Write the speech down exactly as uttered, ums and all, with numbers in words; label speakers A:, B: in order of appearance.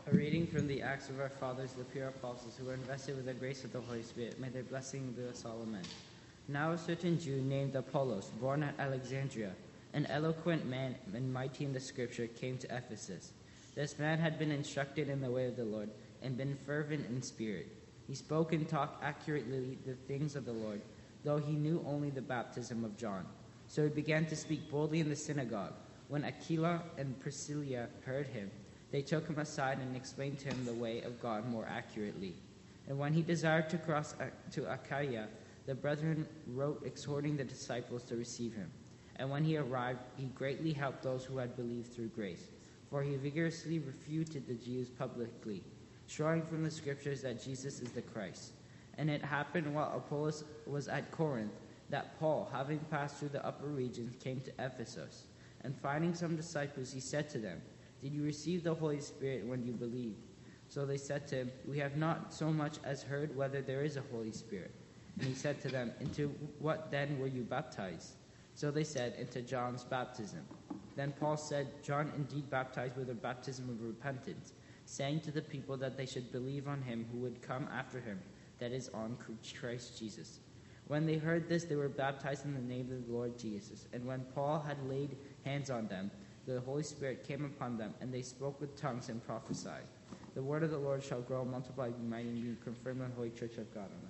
A: A reading from the Acts of our Fathers, the pure apostles, who were invested with the grace of the Holy Spirit. May their blessing be with us all. Amen. Now a certain Jew named Apollos, born at Alexandria, an eloquent man and mighty in the Scripture, came to Ephesus. This man had been instructed in the way of the Lord and been fervent in spirit. He spoke and talked accurately the things of the Lord, though he knew only the baptism of John. So he began to speak boldly in the synagogue. When Aquila and Priscilla heard him, they took him aside and explained to him the way of God more accurately. And when he desired to cross to Achaia, the brethren wrote exhorting the disciples to receive him. And when he arrived, he greatly helped those who had believed through grace. For he vigorously refuted the Jews publicly, showing from the Scriptures that Jesus is the Christ. And it happened while Apollos was at Corinth that Paul, having passed through the upper regions, came to Ephesus. And finding some disciples, he said to them, "Did you receive the Holy Spirit when you believed?" So they said to him, "We have not so much as heard whether there is a Holy Spirit." And he said to them, "Into what then were you baptized?" So they said, "Into John's baptism." Then Paul said, "John indeed baptized with a baptism of repentance, saying to the people that they should believe on him who would come after him, that is, on Christ Jesus." When they heard this, they were baptized in the name of the Lord Jesus. And when Paul had laid hands on them, the Holy Spirit came upon them, and they spoke with tongues and prophesied. The word of the Lord shall grow, multiply, be mighty, and be confirmed in the Holy Church of God. Amen.